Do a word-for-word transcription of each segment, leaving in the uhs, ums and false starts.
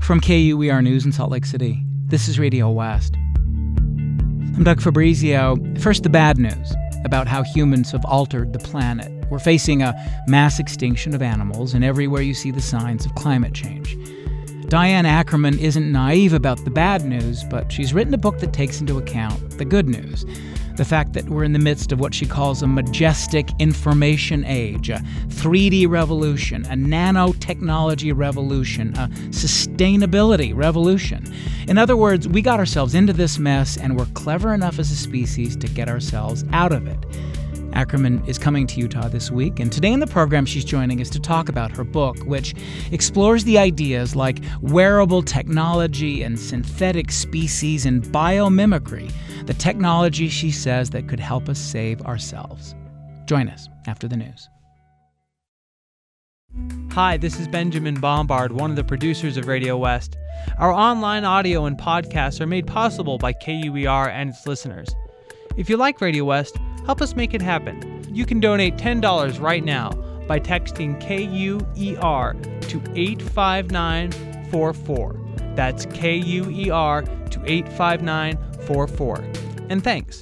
From K U E R News in Salt Lake City, this is Radio West. I'm Doug Fabrizio. First, the bad news about how humans have altered the planet. We're facing a mass extinction of animals, and everywhere you see the signs of climate change. Diane Ackerman isn't naive about the bad news, but she's written a book that takes into account the good news. The fact that we're in the midst of what she calls a majestic information age, a three D revolution, a nanotechnology revolution, a sustainability revolution. In other words, we got ourselves into this mess, and we're clever enough as a species to get ourselves out of it. Ackerman is coming to Utah this week, and today in the program she's joining us to talk about her book, which explores the ideas like wearable technology and synthetic species and biomimicry, the technology she says that could help us save ourselves. Join us after the news. Hi, this is Benjamin Bombard, one of the producers of Radio West. Our online audio and podcasts are made possible by K U E R and its listeners. If you like Radio West, help us make it happen. You can donate ten dollars right now by texting K U E R to eight five nine four four. That's K U E R to eight five nine four four. And thanks.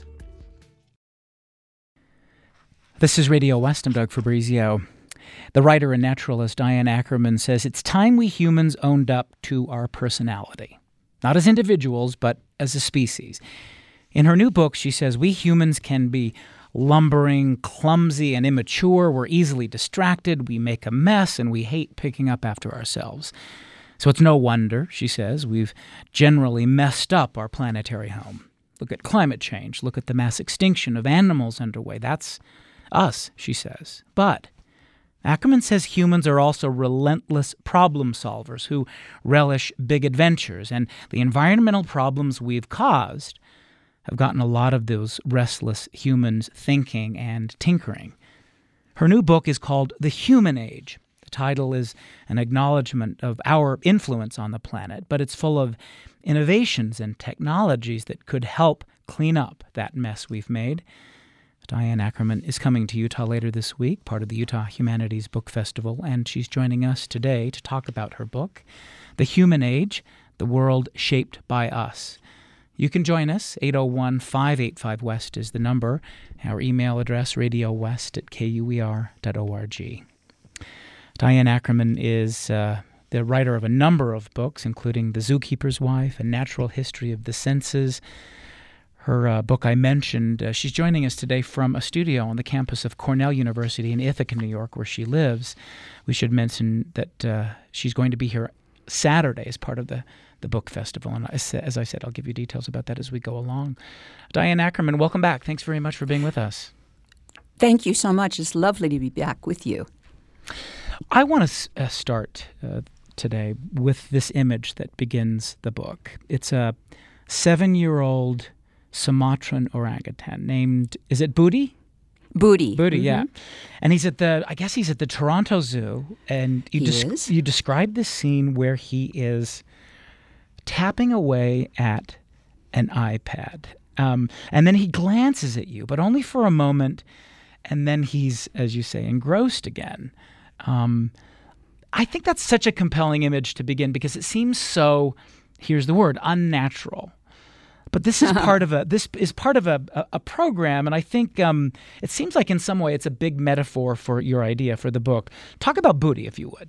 This is Radio West. I'm Doug Fabrizio. The writer and naturalist Diane Ackerman says it's time we humans owned up to our personality. Not as individuals, but as a species. In her new book, she says we humans can be lumbering, clumsy, and immature. We're easily distracted, we make a mess, and we hate picking up after ourselves. So it's no wonder, she says, we've generally messed up our planetary home. Look at climate change. Look at the mass extinction of animals underway. That's us, she says. But Ackerman says humans are also relentless problem solvers who relish big adventures, and the environmental problems we've caused have gotten a lot of those restless humans thinking and tinkering. Her new book is called The Human Age. The title is an acknowledgement of our influence on the planet, but it's full of innovations and technologies that could help clean up that mess we've made. Diane Ackerman is coming to Utah later this week, part of the Utah Humanities Book Festival, and she's joining us today to talk about her book, The Human Age, The World Shaped by Us. You can join us. eight oh one, five eight five, WEST is the number. Our email address, radiowest at k u e r dot org. Diane Ackerman is uh, the writer of a number of books, including The Zookeeper's Wife, A Natural History of the Senses. Her uh, book I mentioned, uh, she's joining us today from a studio on the campus of Cornell University in Ithaca, New York, where she lives. We should mention that uh, she's going to be here Saturday as part of the the book festival. And as I said, I'll give you details about that as we go along. Diane Ackerman, welcome back. Thanks very much for being with us. Thank you so much. It's lovely to be back with you. I want to uh, start uh, today with this image that begins the book. It's a seven-year-old Sumatran orangutan named, is it Booty? Booty. Booty, mm-hmm. yeah. And he's at the, I guess he's at the Toronto Zoo. And you, he des- is. you describe this scene where he is tapping away at an iPad. Um, and then he glances at you, but only for a moment. And then he's, as you say, engrossed again. Um, I think that's such a compelling image to begin because it seems so, here's the word, unnatural. But this is part of a this is part of a, a, a program, and I think um, it seems like in some way it's a big metaphor for your idea for the book. Talk about Booty, if you would.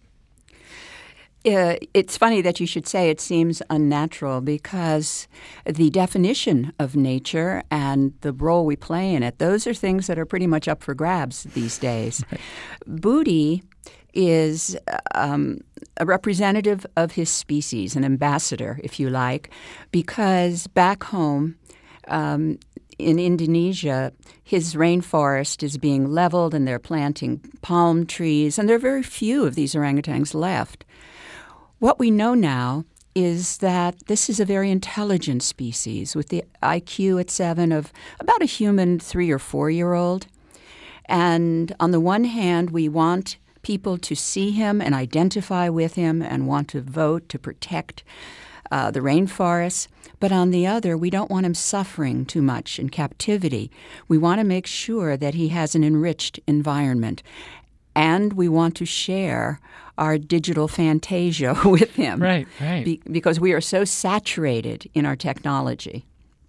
Uh, it's funny that you should say it seems unnatural because the definition of nature and the role we play in it, those are things that are pretty much up for grabs these days. Right. Booty is um, a representative of his species, an ambassador, if you like, because back home um, in Indonesia, his rainforest is being leveled and they're planting palm trees, and there are very few of these orangutans left. What we know now is that this is a very intelligent species with the I Q at seven of about a human three- or four-year-old. And on the one hand, we want people to see him and identify with him and want to vote to protect uh, the rainforests. But on the other, we don't want him suffering too much in captivity. We want to make sure that he has an enriched environment. and we want to share our digital fantasia with him. Right, right. Be- because we are so saturated in our technology.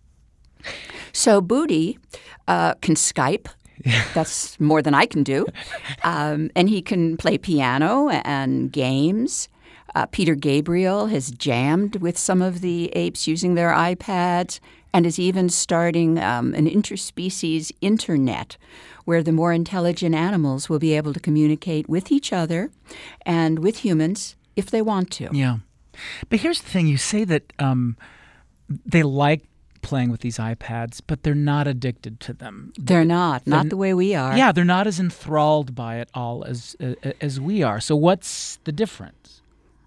So Booty uh, can Skype. That's more than I can do. Um, and he can play piano and games. Uh, Peter Gabriel has jammed with some of the apes using their iPads and is even starting um, an interspecies internet where the more intelligent animals will be able to communicate with each other and with humans if they want to. Yeah. But here's the thing. You say that um, they like playing with these iPads, but they're not addicted to them. They're not. They're, not the way we are. Yeah, they're not as enthralled by it all as uh, as we are. So what's the difference?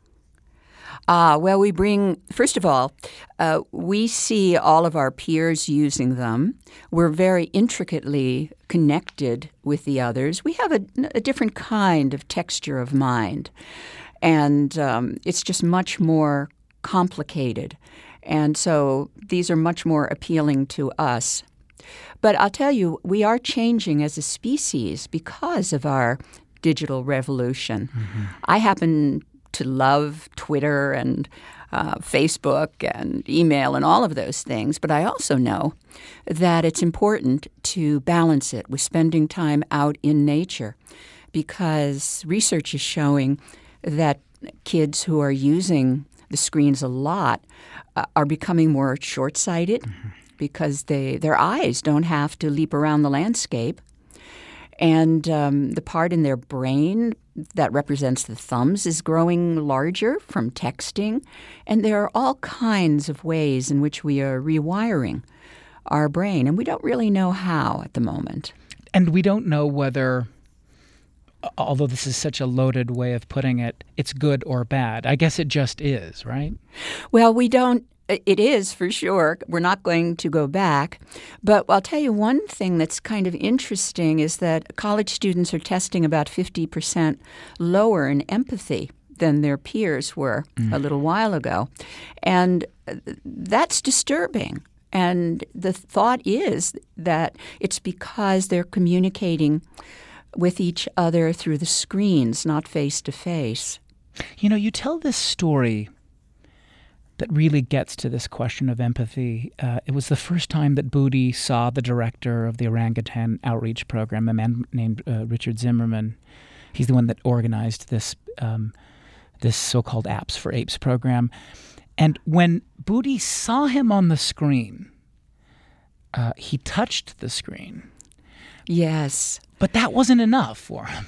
Ah, well, we bring, first of all, uh, we see all of our peers using them. We're very intricately connected with the others. We have a, a different kind of texture of mind, and um, it's just much more complicated. And so these are much more appealing to us. But I'll tell you, we are changing as a species because of our digital revolution. Mm-hmm. I happen to love Twitter and uh, Facebook and email and all of those things, but I also know that it's important to balance it with spending time out in nature, because research is showing that kids who are using the screens a lot uh, are becoming more short-sighted mm-hmm. because they their eyes don't have to leap around the landscape. And um, the part in their brain that represents the thumbs is growing larger from texting. And there are all kinds of ways in which we are rewiring our brain. And we don't really know how at the moment. And we don't know whether, although this is such a loaded way of putting it, it's good or bad. I guess it just is, right? Well, we don't. It is, for sure. We're not going to go back. But I'll tell you one thing that's kind of interesting is that college students are testing about fifty percent lower in empathy than their peers were mm. a little while ago. And that's disturbing. And the thought is that it's because they're communicating with each other through the screens, not face-to-face. You know, you tell this story that really gets to this question of empathy. Uh, it was the first time that Booty saw the director of the orangutan outreach program, a man named uh, Richard Zimmerman. He's the one that organized this um, this so-called Apps for Apes program. And when Booty saw him on the screen, uh, he touched the screen. Yes. But that wasn't enough for him.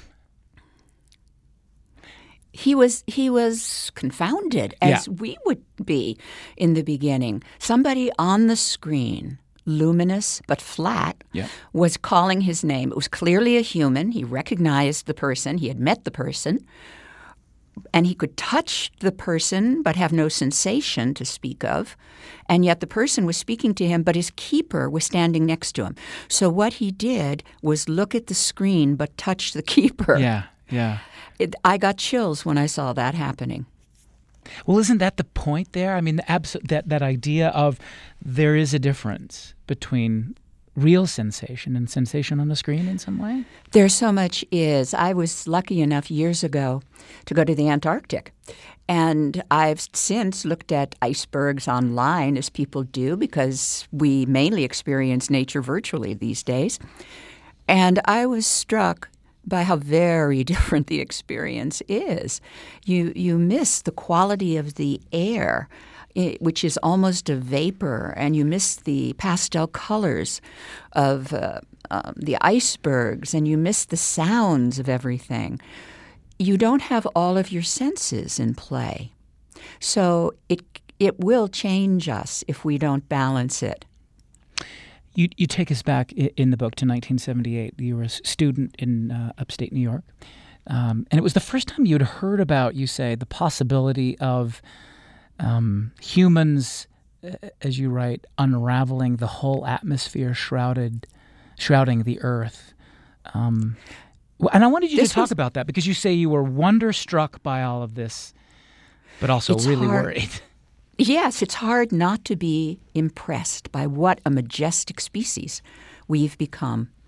He was he was confounded, as yeah. we would be in the beginning. Somebody on the screen, luminous but flat, yeah. was calling his name. It was clearly a human. He recognized the person. He had met the person. And he could touch the person but have no sensation to speak of. And yet the person was speaking to him, but his keeper was standing next to him. So what he did was look at the screen but touch the keeper. Yeah, yeah. It, I got chills when I saw that happening. Well, isn't that the point there? I mean, the abs- that, that idea of there is a difference between real sensation and sensation on the screen in some way? There so much is. I was lucky enough years ago to go to the Antarctic. And I've since looked at icebergs online, as people do, because we mainly experience nature virtually these days. And I was struck by how very different the experience is. You you miss the quality of the air, which is almost a vapor, and you miss the pastel colors of uh, um, the icebergs, and you miss the sounds of everything. You don't have all of your senses in play. So it it will change us if we don't balance it. You you take us back in the book to nineteen seventy-eight. You were a student in uh, upstate New York. Um, and it was the first time you'd heard about, you say, the possibility of um, humans, as you write, unraveling the whole atmosphere shrouded, shrouding the earth. Um, and I wanted you this to talk was, about that because you say you were wonderstruck by all of this, but also really hard. worried. Yes, it's hard not to be impressed by what a majestic species we've become.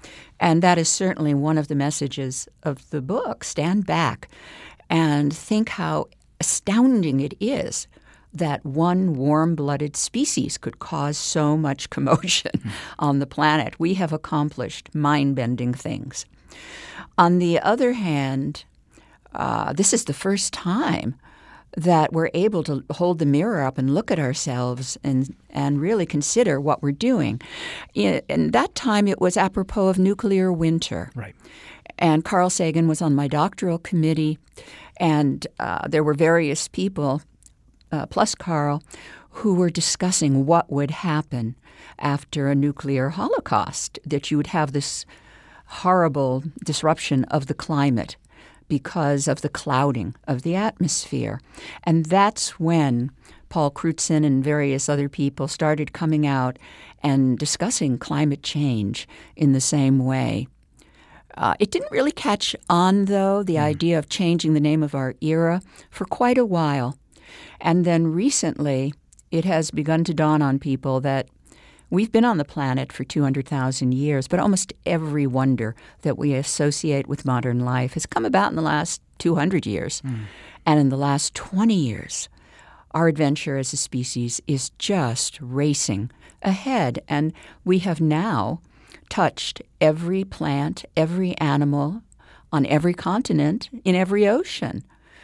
And that is certainly one of the messages of the book. Stand back and think how astounding it is that one warm-blooded species could cause so much commotion mm. on the planet. We have accomplished mind-bending things. On the other hand, uh, this is the first time that we're able to hold the mirror up and look at ourselves and and really consider what we're doing. In, in that time, it was apropos of nuclear winter. Right. And Carl Sagan was on my doctoral committee, and uh, there were various people, uh, plus Carl, who were discussing what would happen after a nuclear holocaust, that you would have this horrible disruption of the climate because of the clouding of the atmosphere. And that's when Paul Crutzen and various other people started coming out and discussing climate change in the same way. Uh, it didn't really catch on, though, the mm. idea of changing the name of our era for quite a while. And then recently, it has begun to dawn on people that we've been on the planet for two hundred thousand years, but almost every wonder that we associate with modern life has come about in the last two hundred years. Mm. And in the last twenty years, our adventure as a species is just racing ahead. And we have now touched every plant, every animal on every continent, in every ocean.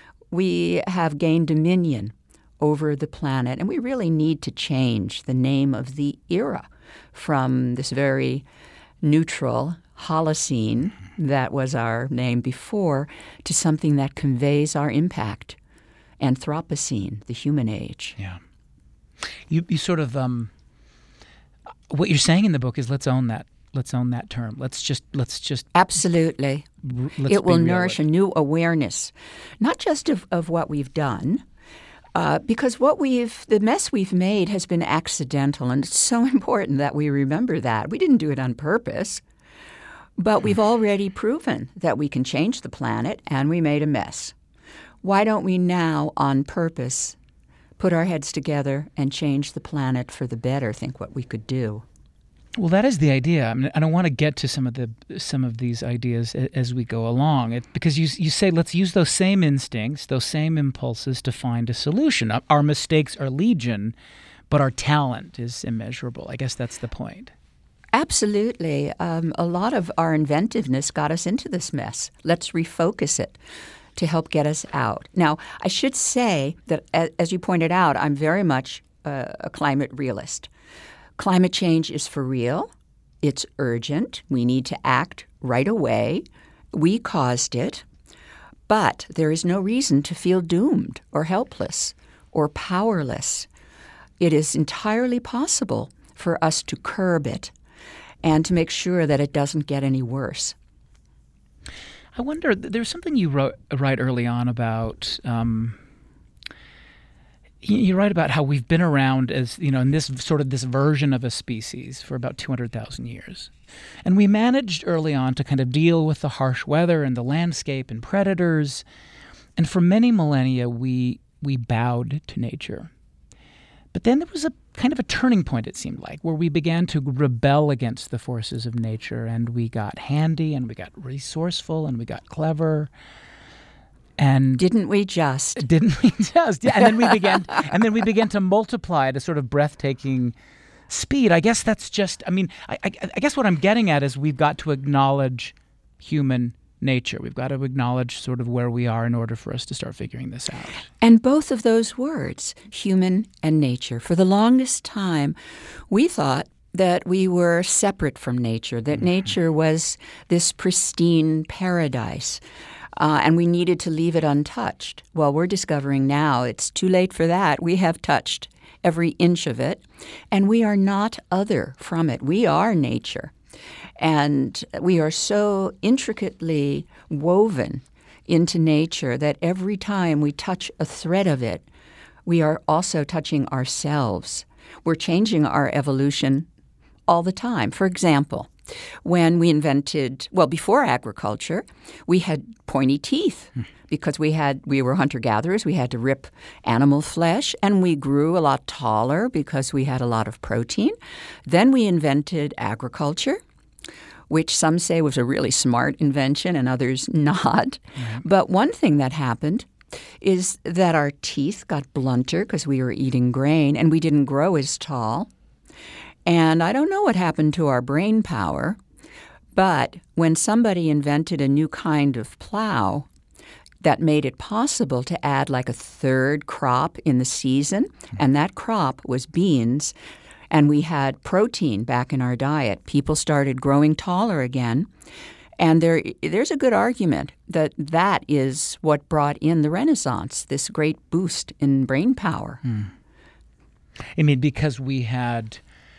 We have gained dominion over the planet, and we really need to change the name of the era from this very neutral Holocene that was our name before to something that conveys our impact, Anthropocene, the human age. Yeah. You you sort of um, what you're saying in the book is let's own that. Let's own that term. Let's just let's just absolutely. R- let's it will nourish a new awareness, not just of, of what we've done, uh, because what we've the mess we've made has been accidental, and it's so important that we remember that we didn't do it on purpose. But we've already proven that we can change the planet, and we made a mess. Why don't we now, on purpose, put our heads together and change the planet for the better, think what we could do? Well, that is the idea. I mean, and I want to get to some of the some of these ideas as we go along, it, because you you say let's use those same instincts, those same impulses to find a solution. Our mistakes are legion, but our talent is immeasurable. I guess that's the point. Absolutely. Um, a lot of our inventiveness got us into this mess. Let's refocus it to help get us out. Now, I should say that, as you pointed out, I'm very much a, a climate realist. Climate change is for real. It's urgent. We need to act right away. We caused it. But there is no reason to feel doomed or helpless or powerless. It is entirely possible for us to curb it and to make sure that it doesn't get any worse. I wonder, there's something you wrote write early on about, um, you, you write about how we've been around as, you know, in this sort of this version of a species for about two hundred thousand years. And we managed early on to kind of deal with the harsh weather and the landscape and predators. And for many millennia, we we bowed to nature. But then there was a kind of a turning point, it seemed like, where we began to rebel against the forces of nature, and we got handy, and we got resourceful, and we got clever. And didn't we just? Didn't we just? Yeah. And then we began, and then we began to multiply at a sort of breathtaking speed. I guess that's just. I mean, I, I, I guess what I'm getting at is we've got to acknowledge human nature. We've got to acknowledge sort of where we are in order for us to start figuring this out. And both of those words, human and nature, for the longest time, we thought that we were separate from nature, that mm-hmm. nature was this pristine paradise, uh, and we needed to leave it untouched. Well, we're discovering now it's too late for that. We have touched every inch of it, and we are not other from it. We are nature. And we are so intricately woven into nature that every time we touch a thread of it, we are also touching ourselves. We're changing our evolution all the time. For example, when we invented, well, before agriculture, we had pointy teeth because we had we were hunter-gatherers. We had to rip animal flesh, and we grew a lot taller because we had a lot of protein. Then we invented agriculture. which some say was a really smart invention and others not. Mm-hmm. But one thing that happened is that our teeth got blunter because we were eating grain and we didn't grow as tall. And I don't know what happened to our brain power, but when somebody invented a new kind of plow that made it possible to add like a third crop in the season, and that crop was beans, and we had protein back in our diet, people started growing taller again. And there, there's a good argument that that is what brought in the Renaissance, this great boost in brain power. Hmm. I mean, because we had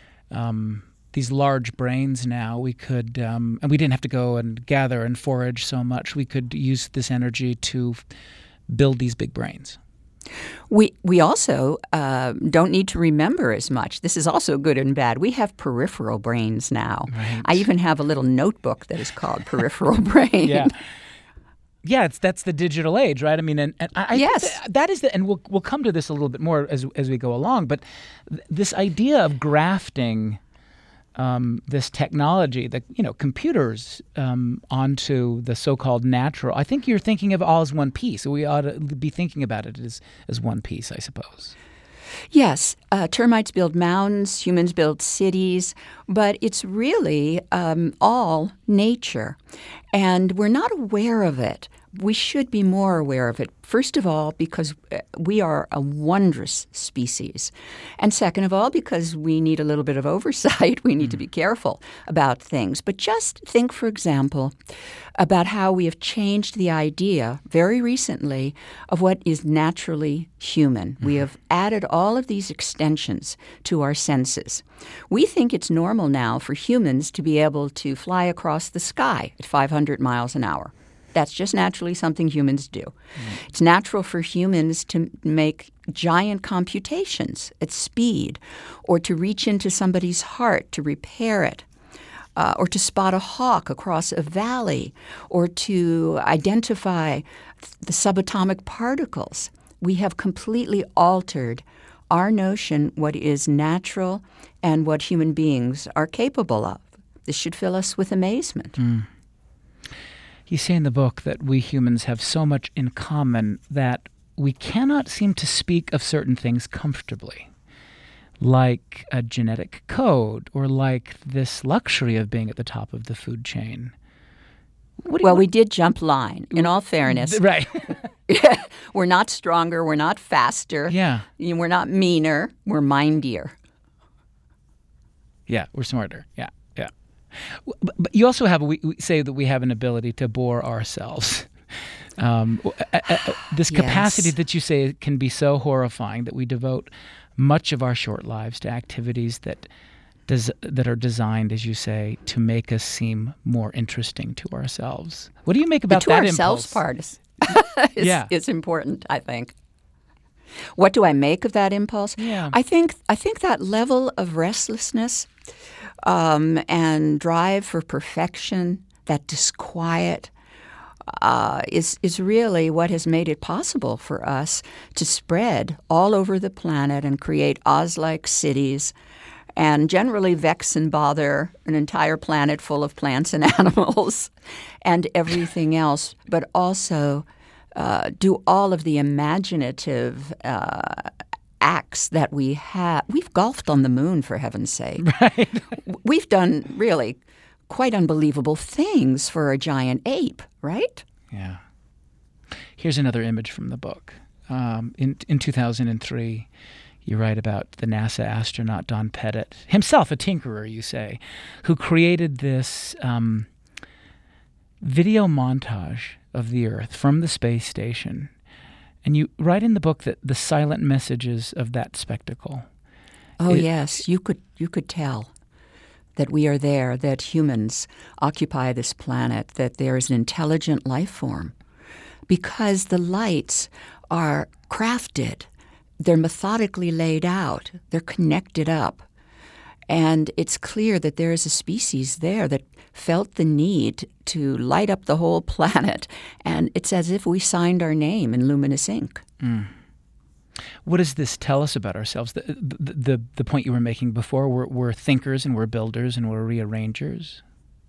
um, these large brains now, we could, um, and we didn't have to go and gather and forage so much. We could use this energy to build these big brains. We we also uh, don't need to remember as much. This is also good and bad. We have peripheral brains now. Right. I even have a little notebook that is called Peripheral Brain. Yeah, yeah. It's that's the digital age, right? I mean, and, and I, I yes, think that, that is the, and we'll we'll come to this a little bit more as as we go along. But th- this idea of grafting um, this technology, the you know computers um, onto the so-called natural. I think you're thinking of all as one piece. We ought to be thinking about it as as one piece, I suppose. Yes, uh, termites build mountains, humans build cities, but it's really um, all nature, and we're not aware of it. We should be more aware of it, first of all, because we are a wondrous species, and second of all, because we need a little bit of oversight. We need to be careful about things. But just think, for example, about how we have changed the idea very recently of what is naturally human. Mm-hmm. We have added all of these extensions to our senses. We think it's normal now for humans to be able to fly across the sky at five hundred miles an hour. That's just naturally something humans do. Mm. It's natural for humans to make giant computations at speed, or to reach into somebody's heart to repair it, uh, or to spot a hawk across a valley, or to identify the subatomic particles. We have completely altered our notion what is natural and what human beings are capable of. This should fill us with amazement. Mm. You say in the book that we humans have so much in common that we cannot seem to speak of certain things comfortably, like a genetic code or like this luxury of being at the top of the food chain. What do well, you, we did jump line, in all fairness. Right. We're not stronger. We're not faster. Yeah. We're not meaner. We're mindier. Yeah, we're smarter. Yeah. But, but you also have, we, we say that we have an ability to bore ourselves. Um, uh, uh, this capacity yes. that you say can be so horrifying that we devote much of our short lives to activities that does, that are designed, as you say, to make us seem more interesting to ourselves. What do you make about the to that ourselves impulse? part is, is, yeah. is important, I think. What do I make of that impulse? Yeah. I think I think that level of restlessness um, and drive for perfection, that disquiet, uh, is is really what has made it possible for us to spread all over the planet and create Oz-like cities, and generally vex and bother an entire planet full of plants and animals and everything else, but also uh, do all of the imaginative uh, acts that we have. We've golfed on the moon, for heaven's sake. Right. We've done really quite unbelievable things for a giant ape, right? Yeah. Here's another image from the book. Um, in in two thousand three, you write about the NASA astronaut Don Pettit, himself a tinkerer, you say, who created this um, video montage of the Earth from the space station. And you write in the book that the silent messages of that spectacle. Oh, it, yes. You could you could tell that we are there, that humans occupy this planet, that there is an intelligent life form, because the lights are crafted. They're methodically laid out. They're connected up. And it's clear that there is a species there that felt the need to light up the whole planet. And it's as if we signed our name in luminous ink. Mm. What does this tell us about ourselves? The, the, the, the point you were making before, we're, we're thinkers and we're builders and we're rearrangers.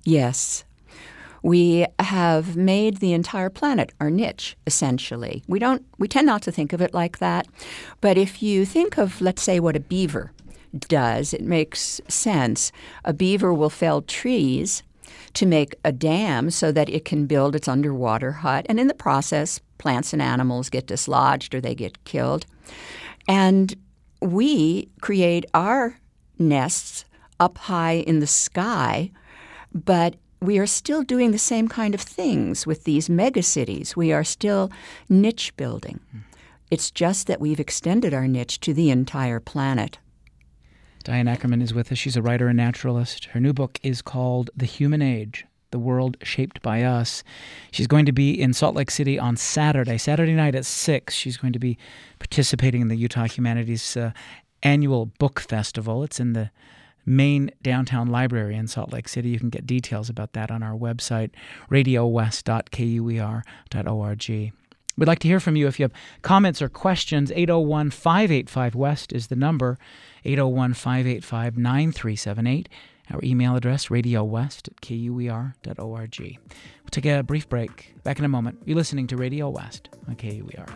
Yes. We have made the entire planet our niche, essentially. We don't. We tend not to think of it like that. But if you think of, let's say, what a beaver does, it makes sense. A beaver will fell trees to make a dam so that it can build its underwater hut. And in the process, plants and animals get dislodged or they get killed. And we create our nests up high in the sky, but we are still doing the same kind of things with these megacities. We are still niche building. It's just that we've extended our niche to the entire planet. Diane Ackerman is with us. She's a writer and naturalist. Her new book is called The Human Age, The World Shaped by Us. She's going to be in Salt Lake City on Saturday, Saturday night at six. She's going to be participating in the Utah Humanities uh, annual book festival. It's in the main downtown library in Salt Lake City. You can get details about that on our website, radio west dot k u e r dot org. We'd like to hear from you. If you have comments or questions, eight oh one, five eight five, West is the number, eight oh one, five eight five, nine three seven eight. Our email address, radio west at k u e r dot org. We'll take a brief break. Back in a moment. You're listening to Radio West on K U E R.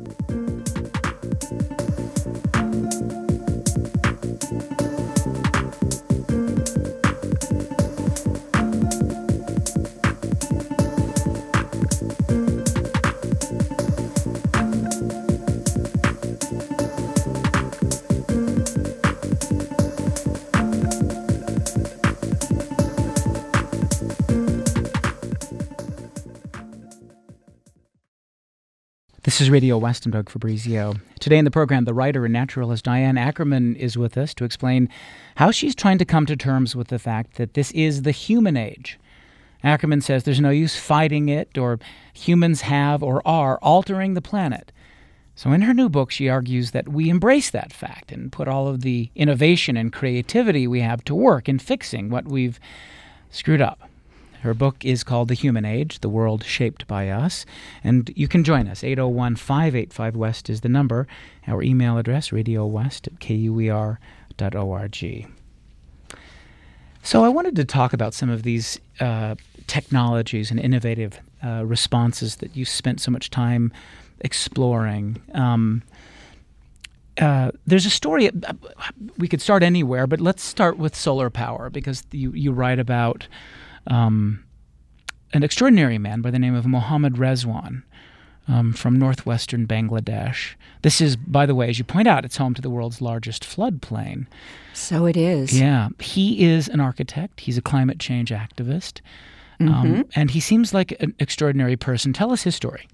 This is Radio West. I'm Doug Fabrizio. Today in the program, the writer and naturalist Diane Ackerman is with us to explain how she's trying to come to terms with the fact that this is the human age. Ackerman says there's no use fighting it, or humans have or are altering the planet. So in her new book, she argues that we embrace that fact and put all of the innovation and creativity we have to work in fixing what we've screwed up. Her book is called The Human Age, The World Shaped by Us. And you can join us. eight oh one, five eight five, West is the number. Our email address, radio west at k u e r dot org. So I wanted to talk about some of these uh, technologies and innovative uh, responses that you spent so much time exploring. Um, uh, there's a story, uh, we could start anywhere, but let's start with solar power, because you, you write about Um, an extraordinary man by the name of Mohammad Rezwan um, from northwestern Bangladesh. This is, by the way, as you point out, it's home to the world's largest floodplain. So it is. Yeah. He is an architect. He's a climate change activist. Mm-hmm. Um, and he seems like an extraordinary person. Tell us his story.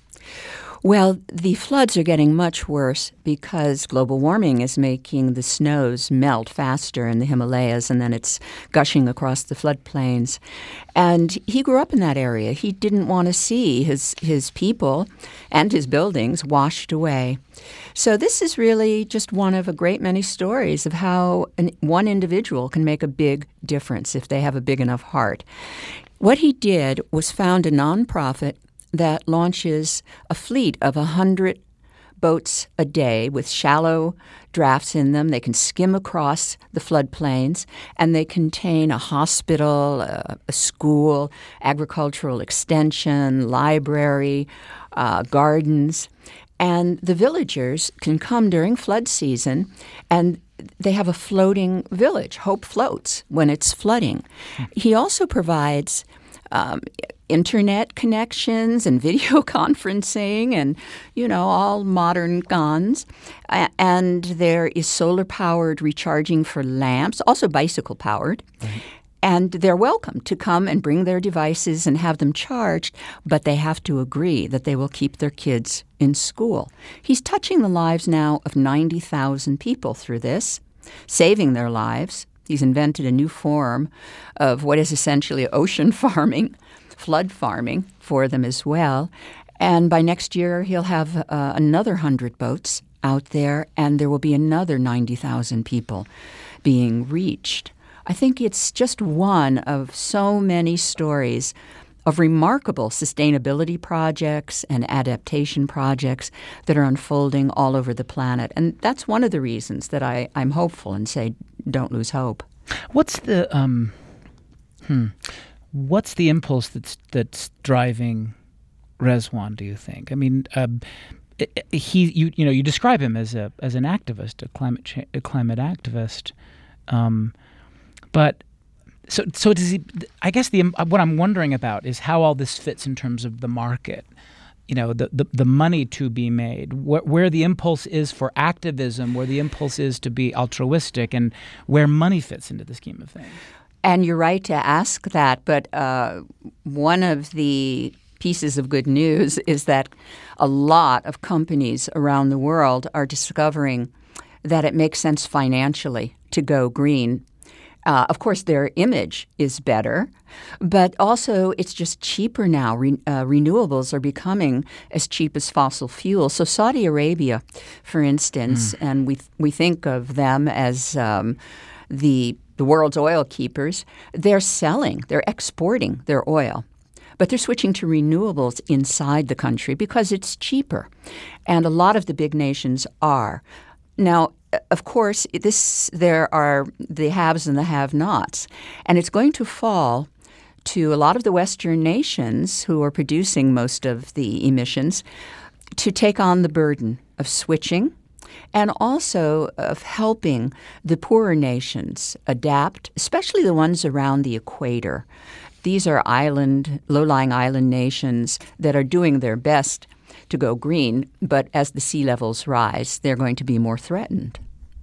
Well, the floods are getting much worse because global warming is making the snows melt faster in the Himalayas, and then it's gushing across the floodplains. And he grew up in that area. He didn't want to see his, his people and his buildings washed away. So this is really just one of a great many stories of how an, one individual can make a big difference if they have a big enough heart. What he did was found a nonprofit that launches a fleet of one hundred boats a day with shallow drafts in them. They can skim across the floodplains, and they contain a hospital, a, a school, agricultural extension, library, uh, gardens. And the villagers can come during flood season, and they have a floating village. Hope floats when it's flooding. He also provides um, internet connections and video conferencing and, you know, all modern guns. Uh, and there is solar-powered recharging for lamps, also bicycle-powered. Right. And they're welcome to come and bring their devices and have them charged, but they have to agree that they will keep their kids in school. He's touching the lives now of ninety thousand people through this, saving their lives. He's invented a new form of what is essentially ocean farming, flood farming for them as well. And by next year, he'll have uh, another one hundred boats out there, and there will be another ninety thousand people being reached. I think it's just one of so many stories of remarkable sustainability projects and adaptation projects that are unfolding all over the planet. And that's one of the reasons that I, I'm hopeful and say don't lose hope. What's the um, Hmm. What's the impulse that's that's driving Rezwan, do you think? I mean, uh, he you you know you describe him as a as an activist, a climate cha- a climate activist, um, but so so does he? I guess the what I'm wondering about is how all this fits in terms of the market. You know, the, the, the money to be made, wh- where the impulse is for activism, where the impulse is to be altruistic, and where money fits into the scheme of things. And you're right to ask that, but uh, one of the pieces of good news is that a lot of companies around the world are discovering that it makes sense financially to go green. Uh, of course, their image is better, but also it's just cheaper now. Re- uh, renewables are becoming as cheap as fossil fuels. So Saudi Arabia, for instance, mm. and we th- we think of them as um, the the world's oil keepers, they're selling, they're exporting their oil. But they're switching to renewables inside the country because it's cheaper. And a lot of the big nations are. Now, of course, this there are the haves and the have-nots. And it's going to fall to a lot of the Western nations who are producing most of the emissions to take on the burden of switching and also of helping the poorer nations adapt, especially the ones around the equator. These are island, low-lying island nations that are doing their best to go green, but as the sea levels rise, they're going to be more threatened.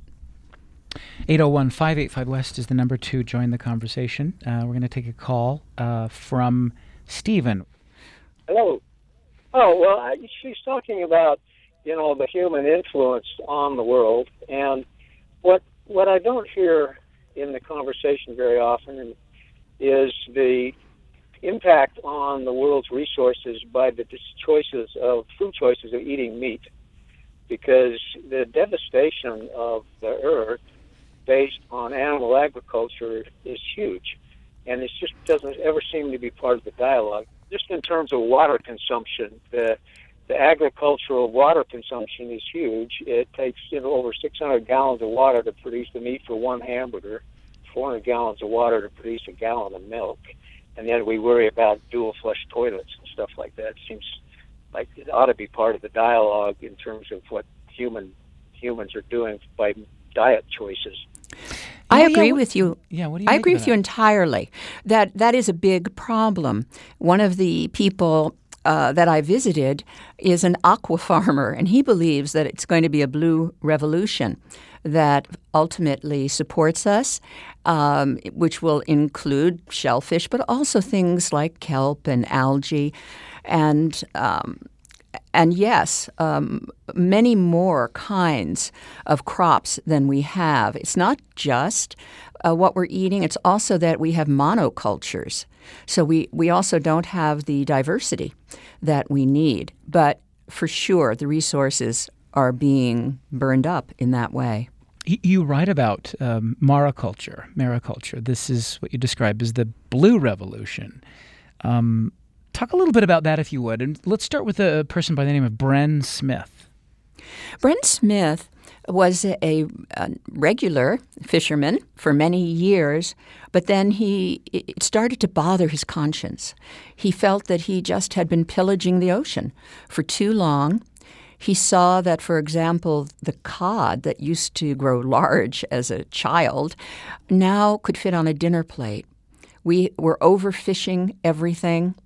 eight oh one, five eight five, West is the number to join the conversation. Uh, we're going to take a call uh, from Stephen. Hello. Oh, well, I, she's talking about, you know, the human influence on the world. And what what I don't hear in the conversation very often is the impact on the world's resources by the choices of food choices of eating meat, because the devastation of the earth based on animal agriculture is huge, and it just doesn't ever seem to be part of the dialogue. Just in terms of water consumption, the the agricultural water consumption is huge. It takes, you know, over six hundred gallons of water to produce the meat for one hamburger, four hundred gallons of water to produce a gallon of milk. And then we worry about dual flush toilets and stuff like that. It seems like it ought to be part of the dialogue in terms of what human humans are doing by diet choices. I Oh, agree yeah, what, with you. Yeah, what do you I make agree of with you that? entirely. That that is a big problem. One of the people uh, that I visited is an aqua farmer, and he believes that it's going to be a blue revolution that ultimately supports us, um, which will include shellfish, but also things like kelp and algae, and um, And yes, um, many more kinds of crops than we have. It's not just uh, what we're eating. It's also that we have monocultures. So we, we also don't have the diversity that we need. But for sure, the resources are being burned up in that way. You write about um, mariculture, mariculture. This is what you describe as the blue revolution. Um Talk a little bit about that, if you would. And let's start with a person by the name of Bren Smith. Bren Smith was a, a regular fisherman for many years, but then he it started to bother his conscience. He felt that he just had been pillaging the ocean for too long. He saw that, for example, the cod that used to grow large as a child now could fit on a dinner plate. We were overfishing everything.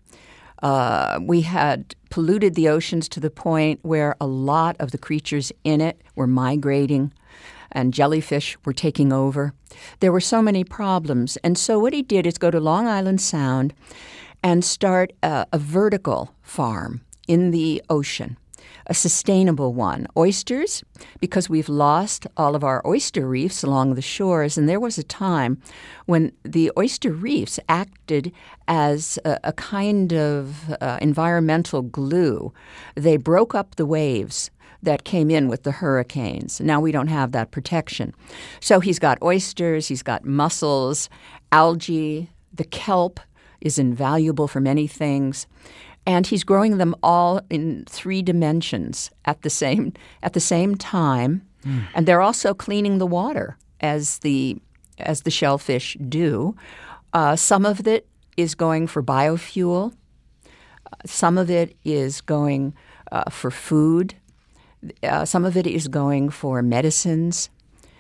Uh, we had polluted the oceans to the point where a lot of the creatures in it were migrating and jellyfish were taking over. There were so many problems. And so what he did is go to Long Island Sound and start a, a vertical farm in the ocean, a sustainable one. Oysters, because we've lost all of our oyster reefs along the shores, and there was a time when the oyster reefs acted as a, a kind of uh, environmental glue. They broke up the waves that came in with the hurricanes. Now we don't have that protection. So he's got oysters, he's got mussels, algae, the kelp is invaluable for many things. And he's growing them all in three dimensions at the same at the same time, mm. and they're also cleaning the water as the as the shellfish do. Uh, some of it is going for biofuel. Uh, some of it is going uh, for food. Uh, some of it is going for medicines.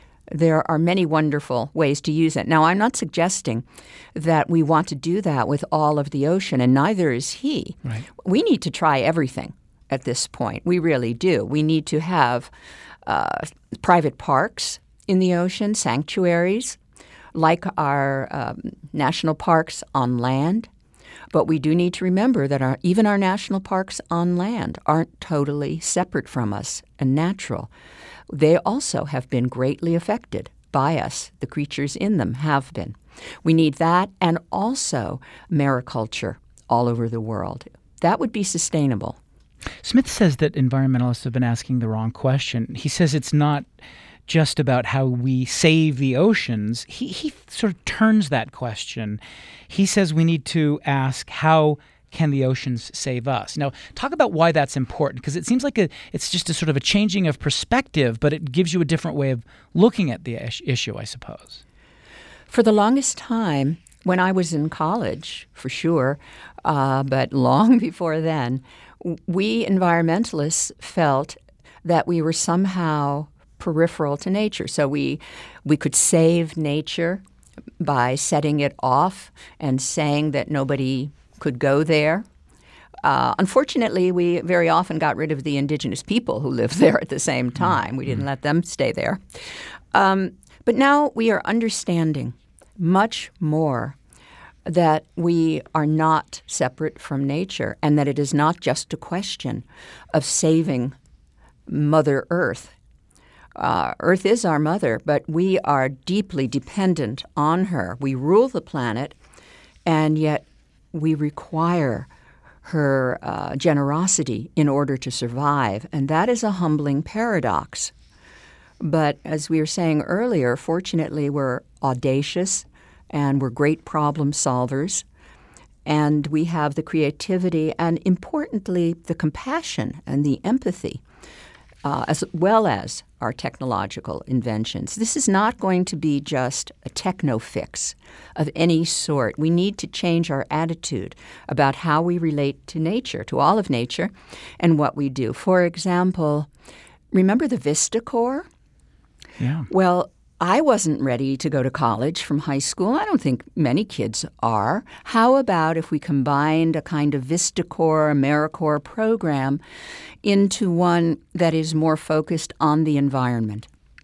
There are many wonderful ways to use it. Now, I'm not suggesting that we want to do that with all of the ocean, and neither is he. Right. We need to try everything at this point. We really do. We need to have uh, private parks in the ocean, sanctuaries, like our um, national parks on land. But we do need to remember that our, even our national parks on land aren't totally separate from us and natural. They also have been greatly affected by us. The creatures in them have been. We need that, and also mariculture all over the world. That would be sustainable. Smith says that environmentalists have been asking the wrong question. He says it's not just about how we save the oceans. He, he sort of turns that question. He says we need to ask, how can the oceans save us? Now, talk about why that's important, because it seems like a, it's just a sort of a changing of perspective, but it gives you a different way of looking at the issue, I suppose. For the longest time, when I was in college, for sure, uh, but long before then, we environmentalists felt that we were somehow peripheral to nature. So we we could save nature by setting it off and saying that nobody could go there. Uh, unfortunately, we very often got rid of the indigenous people who lived there at the same time. We didn't let them stay there. Um, but now we are understanding much more that we are not separate from nature, and that it is not just a question of saving Mother Earth. Uh, Earth is our mother, but we are deeply dependent on her. We rule the planet, and yet we require her uh, generosity in order to survive, and that is a humbling paradox. But as we were saying earlier, fortunately, we're audacious and we're great problem solvers, and we have the creativity and, importantly, the compassion and the empathy, uh, as well as our technological inventions. This is not going to be just a techno fix of any sort. We need to change our attitude about how we relate to nature, to all of nature, and what we do. For example, remember the Vista Corps? Yeah. Well, I wasn't ready to go to college from high school. I don't think many kids are. How about if we combined a kind of Vista Corps, AmeriCorps program into one that is more focused on the environment?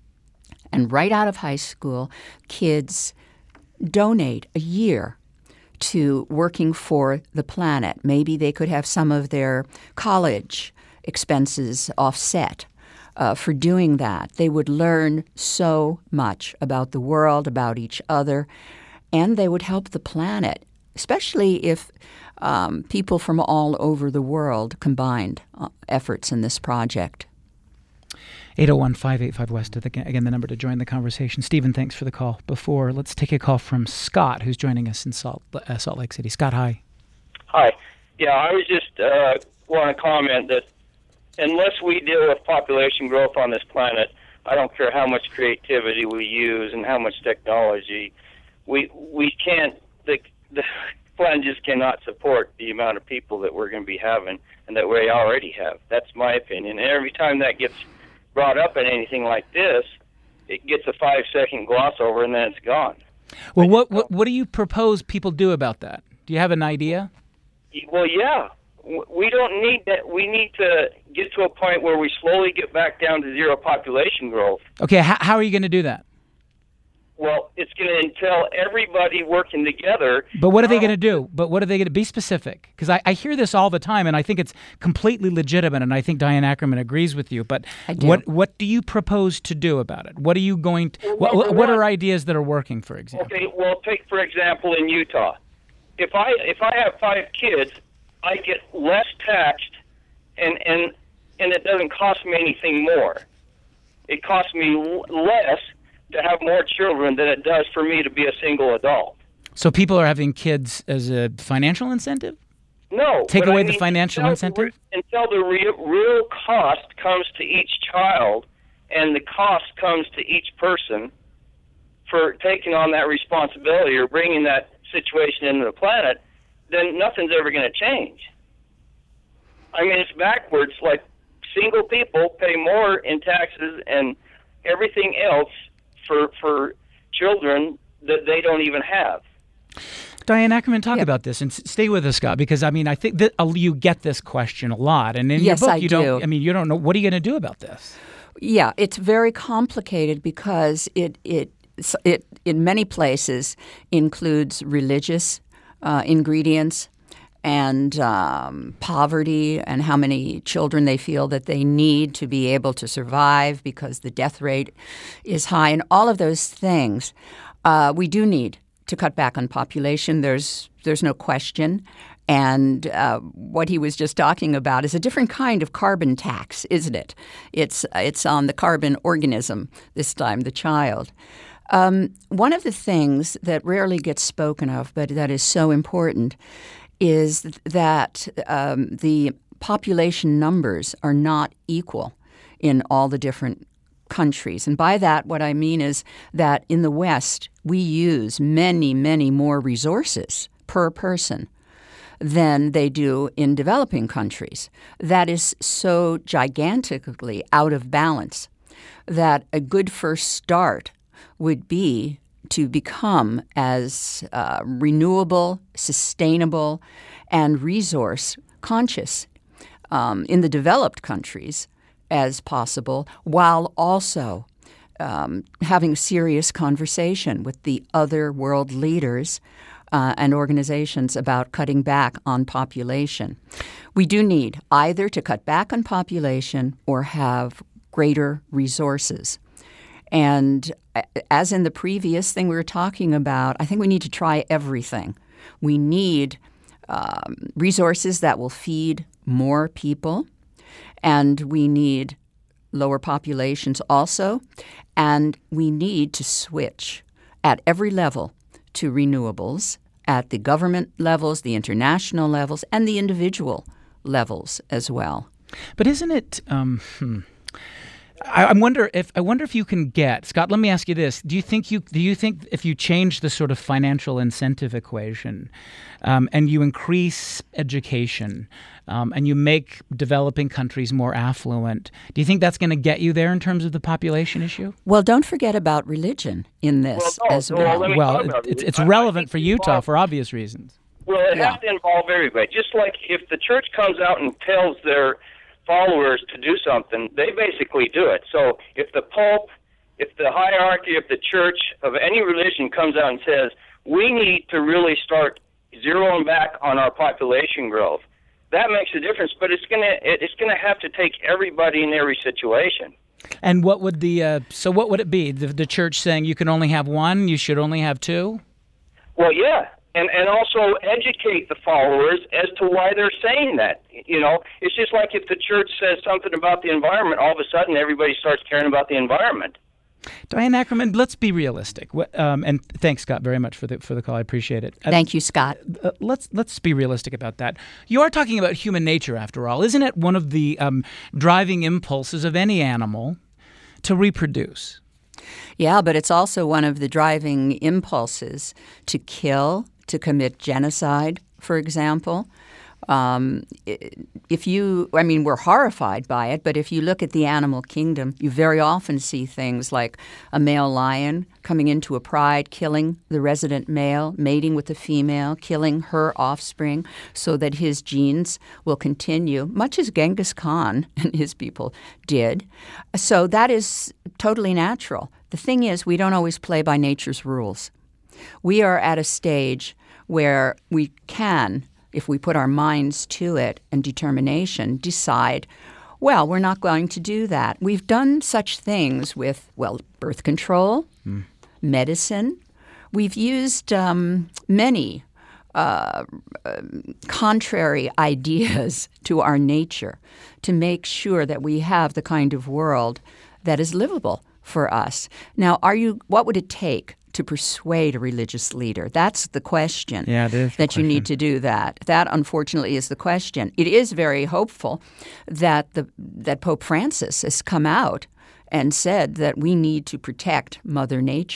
And right out of high school, kids donate a year to working for the planet. Maybe they could have some of their college expenses offset. Uh, for doing that. They would learn so much about the world, about each other, and they would help the planet, especially if um, people from all over the world combined uh, efforts in this project. eight oh one, five eight five, West, again, the number to join the conversation. Stephen, thanks for the call. Before, let's take a call from Scott, who's joining us in Salt, uh, Salt Lake City. Scott, hi. Hi. Yeah, I was just uh, want to comment that unless we deal with population growth on this planet, I don't care how much creativity we use and how much technology, we we can't, the, the planet just cannot support the amount of people that we're going to be having and that we already have. That's my opinion. And every time that gets brought up in anything like this, it gets a five-second gloss over and then it's gone. Well, what, what, what do you propose people do about that? Do you have an idea? Well, yeah. We don't need that. We need to get to a point where we slowly get back down to zero population growth. Okay, how, how are you going to do that? Well, it's going to entail everybody working together. But what are they going to do? But what are they going to be specific? Because I, I hear this all the time, and I think it's completely legitimate, and I think Diane Ackerman agrees with you. But what what do you propose to do about it? What are you going to? Well, what, what are ideas that are working, for example? Okay, well, take for example in Utah. If I if I have five kids, I get less taxed, and, and and it doesn't cost me anything more. It costs me l- less to have more children than it does for me to be a single adult. So people are having kids as a financial incentive? No. Take away I the mean, financial until incentive? The, until the real, real cost comes to each child, and the cost comes to each person for taking on that responsibility or bringing that situation into the planet, then nothing's ever going to change. I mean, it's backwards. Like, single people pay more in taxes and everything else for for children that they don't even have. Diane Ackerman, talk Yeah. about this and s- stay with us, Scott, because I mean, I think that uh, you get this question a lot, and in Yes, your book, I you don't. do. I mean, you don't know what are you going to do about this. Yeah, it's very complicated because it it it in many places includes religious uh, ingredients and um, poverty and how many children they feel that they need to be able to survive because the death rate is high, and all of those things. Uh, we do need to cut back on population. There's there's no question. And uh, what he was just talking about is a different kind of carbon tax, isn't it? It's it's on the carbon organism this time, the child. Um, one of the things that rarely gets spoken of, but that is so important, is that um, the population numbers are not equal in all the different countries. And by that, what I mean is that in the West, we use many, many more resources per person than they do in developing countries. That is so gigantically out of balance that a good first start would be to become as uh, renewable, sustainable, and resource conscious um, in the developed countries as possible, while also um, having serious conversation with the other world leaders Uh, and organizations about cutting back on population. We do need either to cut back on population or have greater resources. And as in the previous thing we were talking about, I think we need to try everything. We need um, resources that will feed more people, and we need lower populations also, and we need to switch at every level to renewables at the government levels, the international levels, and the individual levels as well. But isn't it? Um, hmm. I, I wonder if I wonder if you can get Scott. Let me ask you this: Do you think you do you think if you change the sort of financial incentive equation, um, and you increase education, um, and you make developing countries more affluent, do you think that's going to get you there in terms of the population issue? Well, don't forget about religion in this Well, no, as no, well. let me Well, talk about it, it's it. it's I- I relevant think for it Utah involves- for obvious reasons. Well, it Yeah. has to involve everybody. Just like if the church comes out and tells their followers to do something, they basically do it. So if the Pope, if the hierarchy of the church, of any religion comes out and says, we need to really start zeroing back on our population growth, that makes a difference. But it's gonna it's gonna have to take everybody in every situation. And what would the uh, so what would it be? The, the church saying you can only have one, you should only have two? Well, yeah, and and also educate the followers as to why they're saying that. You know, it's just like if the church says something about the environment, all of a sudden everybody starts caring about the environment. Diane Ackerman, let's be realistic. What, um, and thanks, Scott, very much for the for the call. I appreciate it. Uh, Thank you, Scott. uh, let's let's be realistic about that. You are talking about human nature, after all, isn't it? One of the um, driving impulses of any animal to reproduce. Yeah, but it's also one of the driving impulses to kill, to commit genocide, for example. Um, if you, I mean, we're horrified by it, but if you look at the animal kingdom, you very often see things like a male lion coming into a pride, killing the resident male, mating with the female, killing her offspring so that his genes will continue, much as Genghis Khan and his people did. So that is totally natural. The thing is, we don't always play by nature's rules. We are at a stage where we can, if we put our minds to it and determination, decide, well, we're not going to do that. We've done such things with, well, birth control, mm. medicine. We've used um, many uh, uh, contrary ideas to our nature to make sure that we have the kind of world that is livable for us. Now, are you? What would it take to persuade a religious leader? That's the question. Yeah, it is the that question. You need to do that. That, unfortunately, is the question. It is very hopeful that the that Pope Francis has come out and said that we need to protect Mother Nature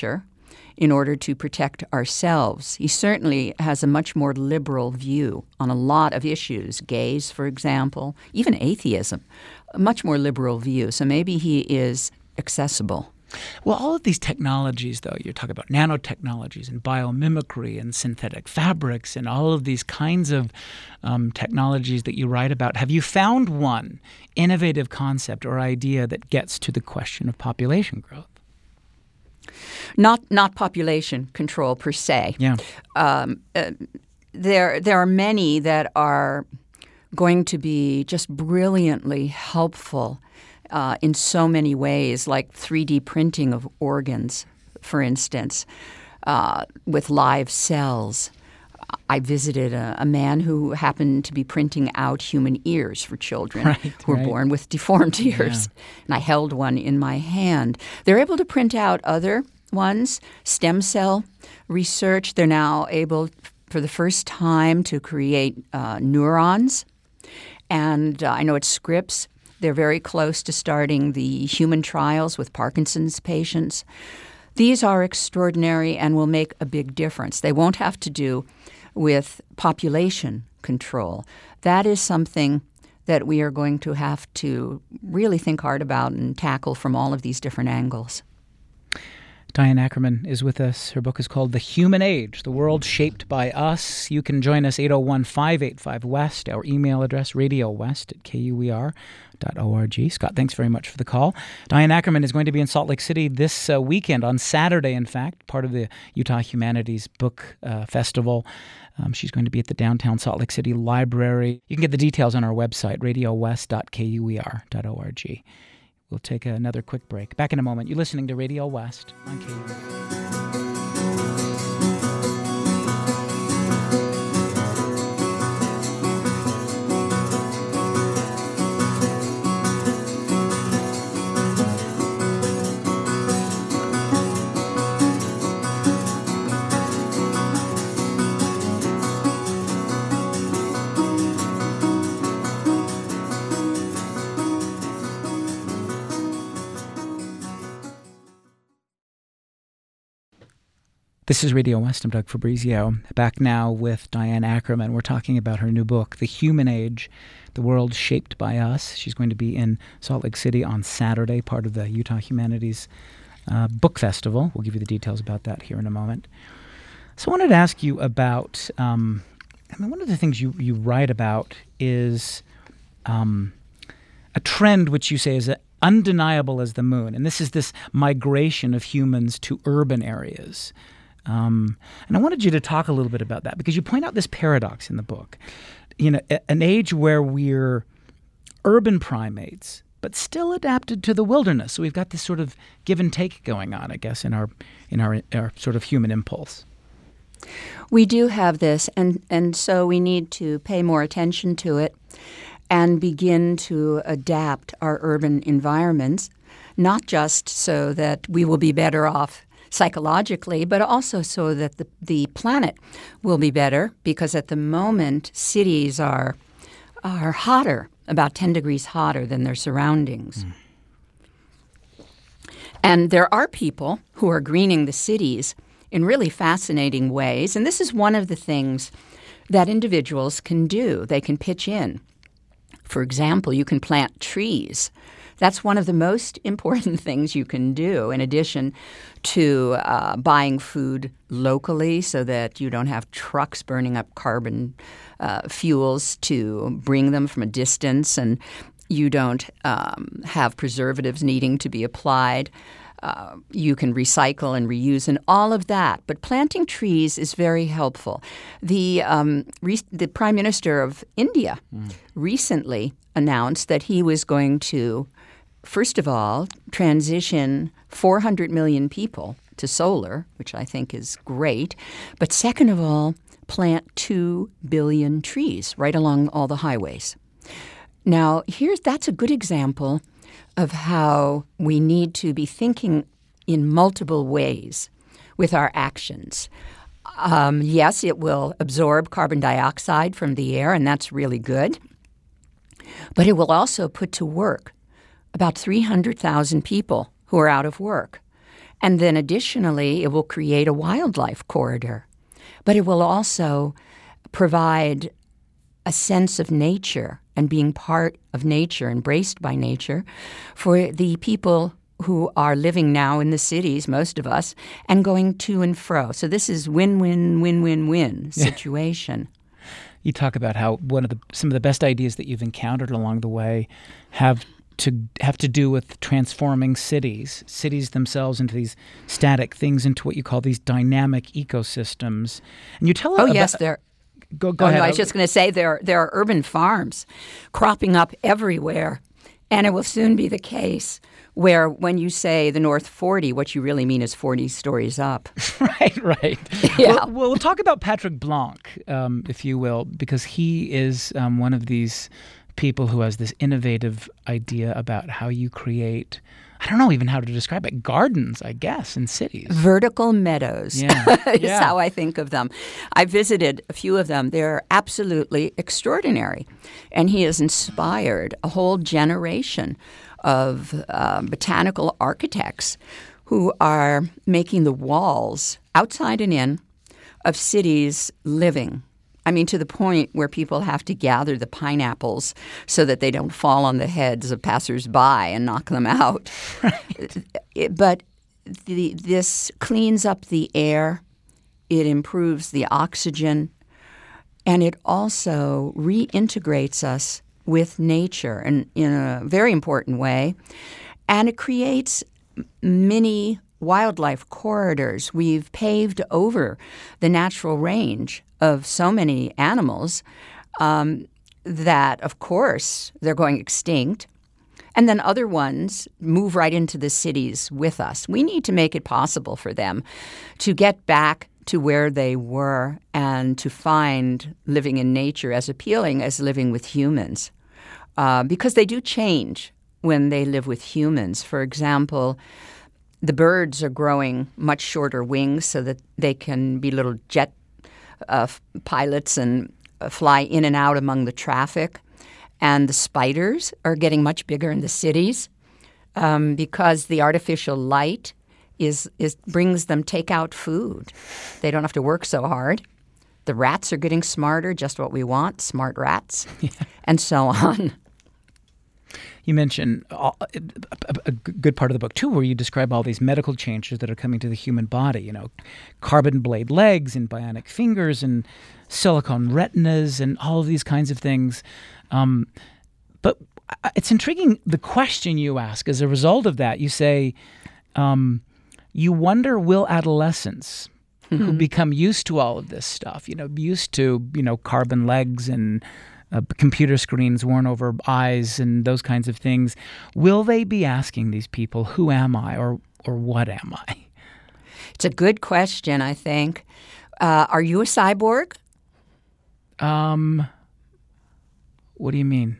in order to protect ourselves. He certainly has a much more liberal view on a lot of issues, gays, for example, even atheism, a much more liberal view. So maybe he is accessible. Well, all of these technologies, though, you're talking about nanotechnologies and biomimicry and synthetic fabrics and all of these kinds of um, technologies that you write about. Have you found one innovative concept or idea that gets to the question of population growth? Not not population control per se. Yeah. Um, uh, there there are many that are going to be just brilliantly helpful uh, in so many ways, like three D printing of organs, for instance, uh, with live cells. I visited a, a man who happened to be printing out human ears for children right, who were right. born with deformed ears. Yeah. And I held one in my hand. They're able to print out other ones, stem cell research. They're now able, for the first time, to create uh, neurons. And uh, I know at Scripps, they're very close to starting the human trials with Parkinson's patients. These are extraordinary and will make a big difference. They won't have to do with population control. That is something that we are going to have to really think hard about and tackle from all of these different angles. Diane Ackerman is with us. Her book is called The Human Age, The World Shaped by Us. You can join us eight oh one, five eight five, W E S T, our email address, radio west at k u e r dot org. Scott, thanks very much for the call. Diane Ackerman is going to be in Salt Lake City this uh, weekend, on Saturday, in fact, part of the Utah Humanities Book uh, Festival. Um, she's going to be at the downtown Salt Lake City Library. You can get the details on our website, radio west dot k u e r dot org. We'll take another quick break. Back in a moment. You're listening to Radio West on K U E R. This is Radio West. I'm Doug Fabrizio. Back now with Diane Ackerman. We're talking about her new book, The Human Age, The World Shaped by Us. She's going to be in Salt Lake City on Saturday, part of the Utah Humanities uh, Book Festival. We'll give you the details about that here in a moment. So I wanted to ask you about, um, I mean, one of the things you, you write about is um, a trend which you say is a, undeniable as the moon. And this is this migration of humans to urban areas. Um, and I wanted you to talk a little bit about that because you point out this paradox in the book. You know, a, an age where we're urban primates, but still adapted to the wilderness. So we've got this sort of give and take going on, I guess, in our in our, our sort of human impulse. We do have this, and, and so we need to pay more attention to it and begin to adapt our urban environments, not just so that we will be better off psychologically, but also so that the, the planet will be better, because at the moment cities are are hotter, about ten degrees hotter than their surroundings. Mm. And there are people who are greening the cities in really fascinating ways, and this is one of the things that individuals can do. They can pitch in. For example, you can plant trees. That's one of the most important things you can do, in addition to uh, buying food locally so that you don't have trucks burning up carbon uh, fuels to bring them from a distance, and you don't um, have preservatives needing to be applied. Uh, you can recycle and reuse and all of that. But planting trees is very helpful. The, um, re- the Prime Minister of India mm. recently announced that he was going to, first of all, transition four hundred million people to solar, which I think is great. But second of all, plant two billion trees right along all the highways. Now, here's that's a good example of how we need to be thinking in multiple ways with our actions. Um, yes, it will absorb carbon dioxide from the air, and that's really good. But it will also put to work about three hundred thousand people who are out of work. And then additionally, it will create a wildlife corridor. But it will also provide a sense of nature and being part of nature, embraced by nature, for the people who are living now in the cities, most of us, and going to and fro. So this is win-win, win-win-win situation. You talk about how one of the some of the best ideas that you've encountered along the way have to have to do with transforming cities, cities themselves into these static things, into what you call these dynamic ecosystems. And you tell Oh, about, yes, there. Go, go oh, ahead. No, I was just going to say there there are urban farms cropping up everywhere, and it will soon be the case where when you say the North forty, what you really mean is forty stories up. Right, right. Yeah. Well, we'll talk about Patrick Blanc, um, if you will, because he is um, one of these people who has this innovative idea about how you create, I don't know even how to describe it, gardens, I guess, in cities. Vertical meadows Yeah. is Yeah. how I think of them. I visited a few of them. They're absolutely extraordinary. And he has inspired a whole generation of uh, botanical architects who are making the walls, outside and in, of cities living. I mean, to the point where people have to gather the pineapples so that they don't fall on the heads of passersby and knock them out. Right. But the, this cleans up the air, it improves the oxygen, and it also reintegrates us with nature in, in a very important way. And it creates mini wildlife corridors. We've paved over the natural range of so many animals um, that, of course, they're going extinct. And then other ones move right into the cities with us. We need to make it possible for them to get back to where they were and to find living in nature as appealing as living with humans. Uh, because they do change when they live with humans. For example, the birds are growing much shorter wings so that they can be little jet uh, pilots and uh, fly in and out among the traffic. And the spiders are getting much bigger in the cities um, because the artificial light is, is brings them takeout food. They don't have to work so hard. The rats are getting smarter, just what we want, smart rats, yeah. And so on. You mentioned a, a good part of the book, too, where you describe all these medical changes that are coming to the human body, you know, carbon blade legs and bionic fingers and silicone retinas and all of these kinds of things. Um, but it's intriguing, the question you ask as a result of that. You say, um, you wonder, will adolescents mm-hmm. who become used to all of this stuff, you know, used to, you know, carbon legs and Uh, computer screens worn over eyes and those kinds of things, will they be asking these people, who am I or or what am I? It's a good question, I think. Uh, are you a cyborg? Um, what do you mean?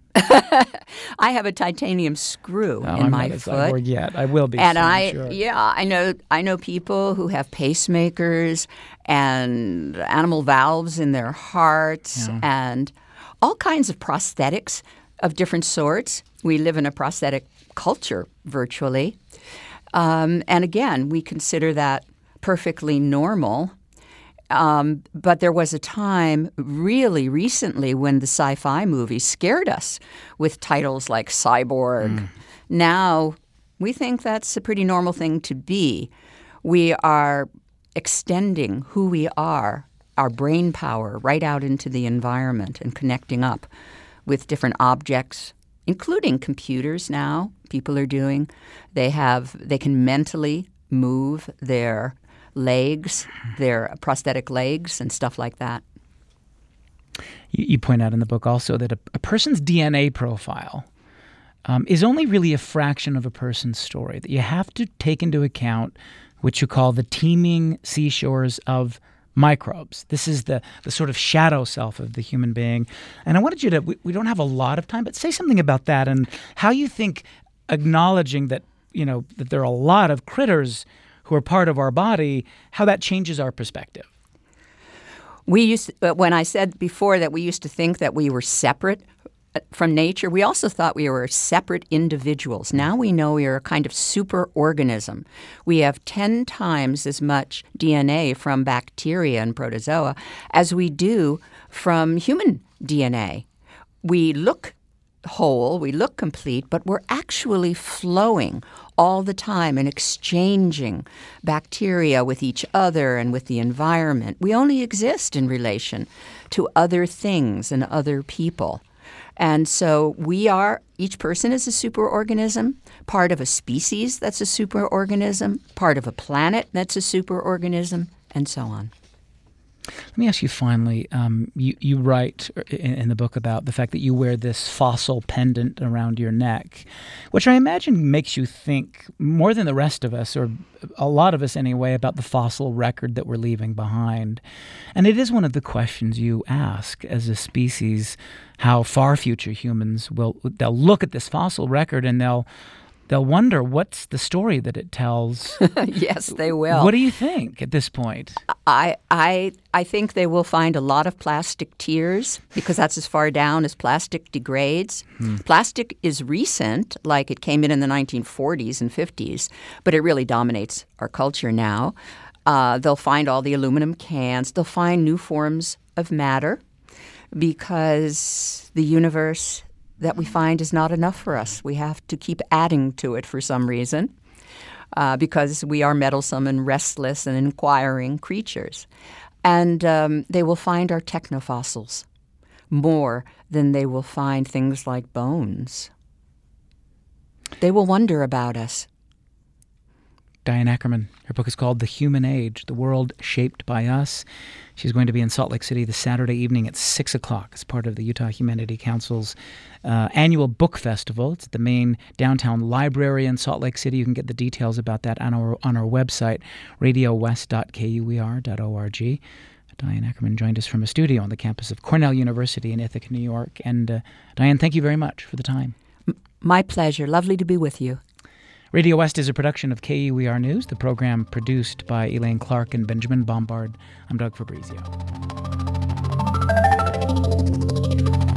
I have a titanium screw no, in I'm my not a foot. cyborg yet. I will be and soon, I, sure. yeah, I know. I know people who have pacemakers and animal valves in their hearts Yeah. and all kinds of prosthetics of different sorts. We live in a prosthetic culture virtually. Um, and again, we consider that perfectly normal. Um, but there was a time really recently when the sci-fi movies scared us with titles like Cyborg. Mm. Now, we think that's a pretty normal thing to be. We are extending who we are, our brain power, right out into the environment and connecting up with different objects, including computers now. People are doing. They have. They can mentally move their legs, their prosthetic legs, and stuff like that. You, you point out in the book also that a, a person's D N A profile um, is only really a fraction of a person's story. That you have to take into account what you call the teeming seashores of microbes. This is the the sort of shadow self of the human being. And I wanted you to, we, we don't have a lot of time, but say something about that and how you think acknowledging that, you know, that there are a lot of critters who are part of our body, how that changes our perspective. We used to, when I said before that we used to think that we were separate from nature. We also thought we were separate individuals. Now we know we are a kind of superorganism. We have ten times as much D N A from bacteria and protozoa as we do from human D N A. We look whole, we look complete, but we're actually flowing all the time and exchanging bacteria with each other and with the environment. We only exist in relation to other things and other people. And so we are, each person is a superorganism, part of a species that's a superorganism, part of a planet that's a superorganism, and so on. Let me ask you finally, um, you, you write in, in the book about the fact that you wear this fossil pendant around your neck, which I imagine makes you think more than the rest of us, or a lot of us anyway, about the fossil record that we're leaving behind. And it is one of the questions you ask as a species, how far future humans will, they'll look at this fossil record and they'll They'll wonder what's the story that it tells. Yes, they will. What do you think at this point? I, I, I think they will find a lot of plastic tears because that's as far down as plastic degrades. Hmm. Plastic is recent, like it came in in the nineteen forties and fifties, but it really dominates our culture now. Uh, they'll find all the aluminum cans. They'll find new forms of matter because the universe that we find is not enough for us. We have to keep adding to it for some reason uh, because we are meddlesome and restless and inquiring creatures. And um, they will find our technofossils more than they will find things like bones. They will wonder about us. Diane Ackerman. Her book is called The Human Age, The World Shaped by Us. She's going to be in Salt Lake City this Saturday evening at six o'clock as part of the Utah Humanity Council's uh, annual book festival. It's at the main downtown library in Salt Lake City. You can get the details about that on our, on our website, radio west dot k u e r dot org. Diane Ackerman joined us from a studio on the campus of Cornell University in Ithaca, New York. And uh, Diane, thank you very much for the time. My pleasure. Lovely to be with you. Radio West is a production of K U E R News, the program produced by Elaine Clark and Benjamin Bombard. I'm Doug Fabrizio.